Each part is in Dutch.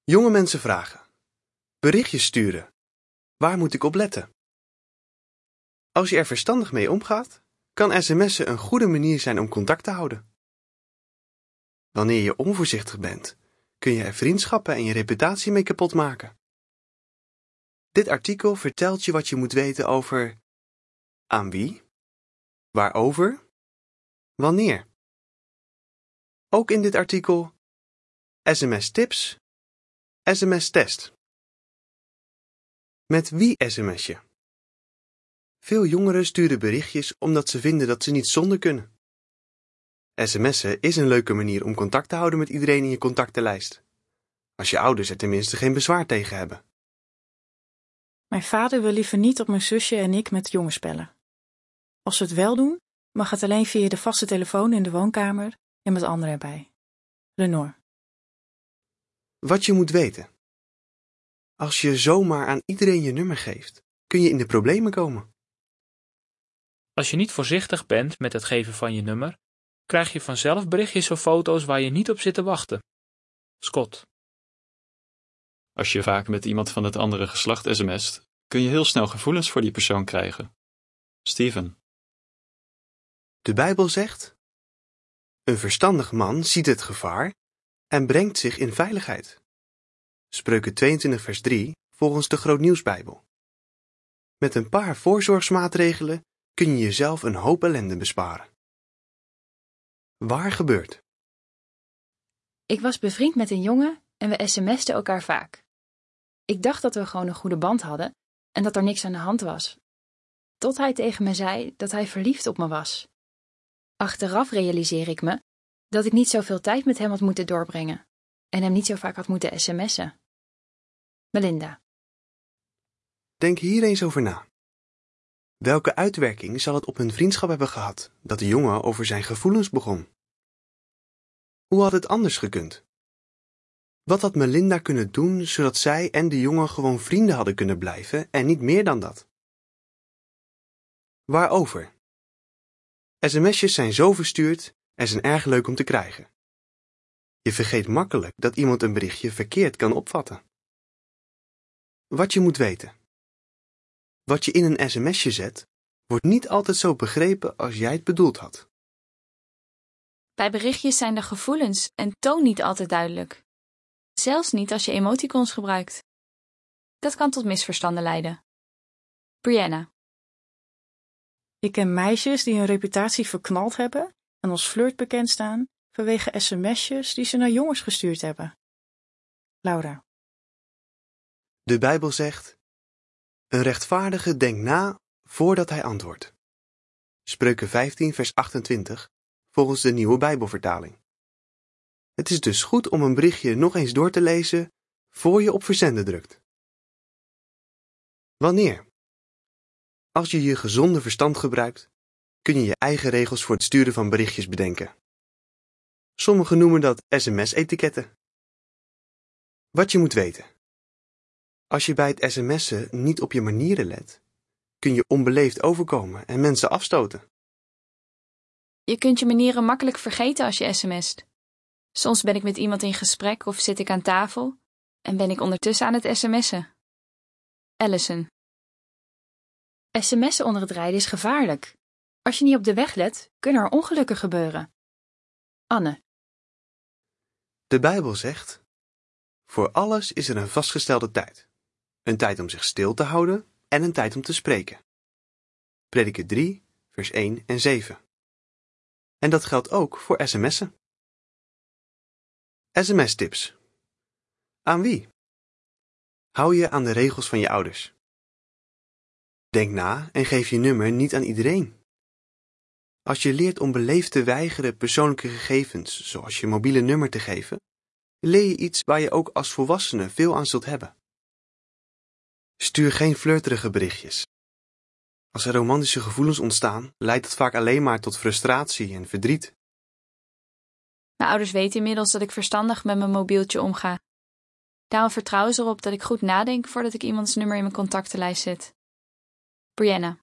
Jonge mensen vragen. Berichtjes sturen. Waar moet ik op letten? Als je er verstandig mee omgaat, kan sms'en een goede manier zijn om contact te houden. Wanneer je onvoorzichtig bent, kun je er vriendschappen en je reputatie mee kapot maken. Dit artikel vertelt je wat je moet weten over aan wie, waarover, wanneer. Ook in dit artikel sms-tips, sms-test. Met wie sms je? Veel jongeren sturen berichtjes omdat ze vinden dat ze niet zonder kunnen. Sms'en is een leuke manier om contact te houden met iedereen in je contactenlijst. Als je ouders er tenminste geen bezwaar tegen hebben. Mijn vader wil liever niet dat mijn zusje en ik met jongens bellen. Als we het wel doen, mag het alleen via de vaste telefoon in de woonkamer en met anderen erbij. Lenore. Wat je moet weten. Als je zomaar aan iedereen je nummer geeft, kun je in de problemen komen. Als je niet voorzichtig bent met het geven van je nummer, krijg je vanzelf berichtjes of foto's waar je niet op zit te wachten. Scott. Als je vaak met iemand van het andere geslacht sms't, kun je heel snel gevoelens voor die persoon krijgen. Steven. De Bijbel zegt: een verstandig man ziet het gevaar en brengt zich in veiligheid. Spreuken 22 vers 3 volgens de Grootnieuwsbijbel. Met een paar voorzorgsmaatregelen kun je jezelf een hoop ellende besparen. Waar gebeurt? Ik was bevriend met een jongen en we sms'ten elkaar vaak. Ik dacht dat we gewoon een goede band hadden en dat er niks aan de hand was. Tot hij tegen me zei dat hij verliefd op me was. Achteraf realiseer ik me dat ik niet zoveel tijd met hem had moeten doorbrengen en hem niet zo vaak had moeten sms'en. Melinda. Denk hier eens over na. Welke uitwerking zal het op hun vriendschap hebben gehad dat de jongen over zijn gevoelens begon? Hoe had het anders gekund? Wat had Melinda kunnen doen zodat zij en de jongen gewoon vrienden hadden kunnen blijven en niet meer dan dat? Waarover? SMS'jes zijn zo verstuurd en zijn erg leuk om te krijgen. Je vergeet makkelijk dat iemand een berichtje verkeerd kan opvatten. Wat je moet weten. Wat je in een sms'je zet, wordt niet altijd zo begrepen als jij het bedoeld had. Bij berichtjes zijn de gevoelens en toon niet altijd duidelijk. Zelfs niet als je emoticons gebruikt. Dat kan tot misverstanden leiden. Brianna. Ik ken meisjes die hun reputatie verknald hebben en als flirt bekend staan vanwege sms'jes die ze naar jongens gestuurd hebben. Laura. De Bijbel zegt: een rechtvaardige denkt na voordat hij antwoordt. Spreuken 15 vers 28 volgens de Nieuwe Bijbelvertaling. Het is dus goed om een berichtje nog eens door te lezen voor je op verzenden drukt. Wanneer? Als je je gezonde verstand gebruikt, kun je je eigen regels voor het sturen van berichtjes bedenken. Sommigen noemen dat sms-etiketten. Wat je moet weten. Als je bij het sms'en niet op je manieren let, kun je onbeleefd overkomen en mensen afstoten. Je kunt je manieren makkelijk vergeten als je sms't. Soms ben ik met iemand in gesprek of zit ik aan tafel en ben ik ondertussen aan het sms'en. Allison. sms'en onder het rijden is gevaarlijk. Als je niet op de weg let, kunnen er ongelukken gebeuren. Anne. De Bijbel zegt: voor alles is er een vastgestelde tijd. Een tijd om zich stil te houden en een tijd om te spreken. Prediker 3, vers 1 en 7. En dat geldt ook voor sms'en. SMS-tips. Aan wie? Hou je aan de regels van je ouders. Denk na en geef je nummer niet aan iedereen. Als je leert om beleefd te weigeren persoonlijke gegevens, zoals je mobiele nummer te geven, leer je iets waar je ook als volwassene veel aan zult hebben. Stuur geen flirterige berichtjes. Als er romantische gevoelens ontstaan, leidt dat vaak alleen maar tot frustratie en verdriet. Mijn ouders weten inmiddels dat ik verstandig met mijn mobieltje omga. Daarom vertrouwen ze erop dat ik goed nadenk voordat ik iemands nummer in mijn contactenlijst zet. Brianna.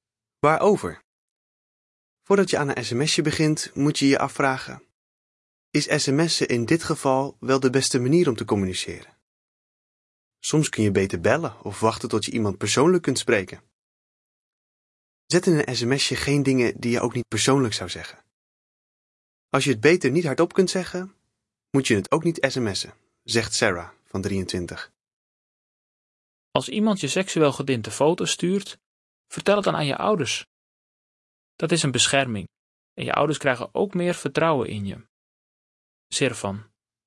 Waarover? Voordat je aan een sms'je begint, moet je je afvragen: Is sms'en in dit geval wel de beste manier om te communiceren? Soms kun je beter bellen of wachten tot je iemand persoonlijk kunt spreken. Zet in een sms'je geen dingen die je ook niet persoonlijk zou zeggen. Als je het beter niet hardop kunt zeggen, moet je het ook niet sms'en, zegt Sarah van 23. Als iemand je seksueel getinte foto's stuurt, vertel het dan aan je ouders. Dat is een bescherming en je ouders krijgen ook meer vertrouwen in je. Servan.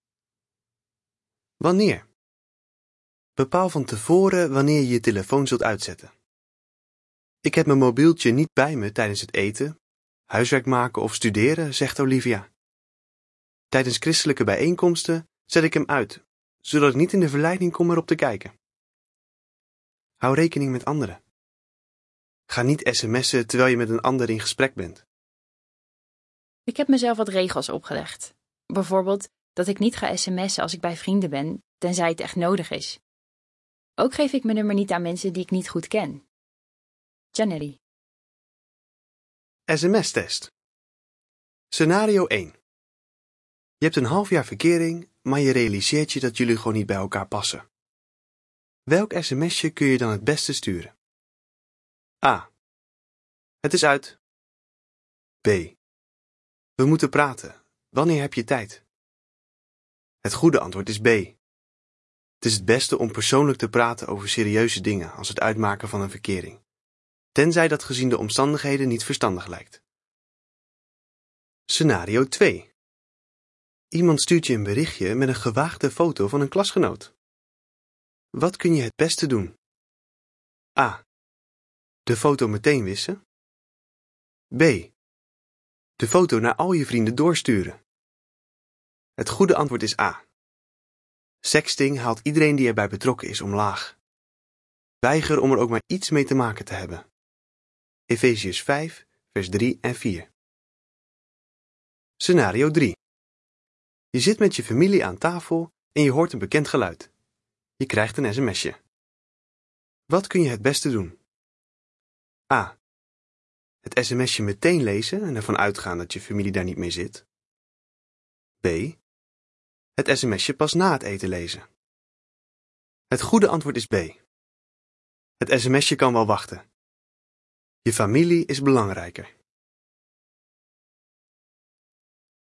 Wanneer? Bepaal van tevoren wanneer je je telefoon zult uitzetten. Ik heb mijn mobieltje niet bij me tijdens het eten, huiswerk maken of studeren, zegt Olivia. Tijdens christelijke bijeenkomsten zet ik hem uit, zodat ik niet in de verleiding kom erop te kijken. Hou rekening met anderen. Ga niet sms'en terwijl je met een ander in gesprek bent. Ik heb mezelf wat regels opgelegd. Bijvoorbeeld dat ik niet ga sms'en als ik bij vrienden ben, tenzij het echt nodig is. Ook geef ik mijn nummer niet aan mensen die ik niet goed ken. Janelli. SMS-test. Scenario 1. Je hebt een half jaar verkering, maar je realiseert je dat jullie gewoon niet bij elkaar passen. Welk sms'je kun je dan het beste sturen? A. Het is uit. B. We moeten praten. Wanneer heb je tijd? Het goede antwoord is B. Het is het beste om persoonlijk te praten over serieuze dingen als het uitmaken van een verkering, tenzij dat gezien de omstandigheden niet verstandig lijkt. Scenario 2. Iemand stuurt je een berichtje met een gewaagde foto van een klasgenoot. Wat kun je het beste doen? A. De foto meteen wissen. B. De foto naar al je vrienden doorsturen. Het goede antwoord is A. Sexting haalt iedereen die erbij betrokken is omlaag. Weiger om er ook maar iets mee te maken te hebben. Efeziërs 5, vers 3 en 4. Scenario 3. Je zit met je familie aan tafel en je hoort een bekend geluid. Je krijgt een sms'je. Wat kun je het beste doen? A. Het sms'je meteen lezen en ervan uitgaan dat je familie daar niet mee zit. B. Het sms'je pas na het eten lezen. Het goede antwoord is B. Het sms'je kan wel wachten. Je familie is belangrijker.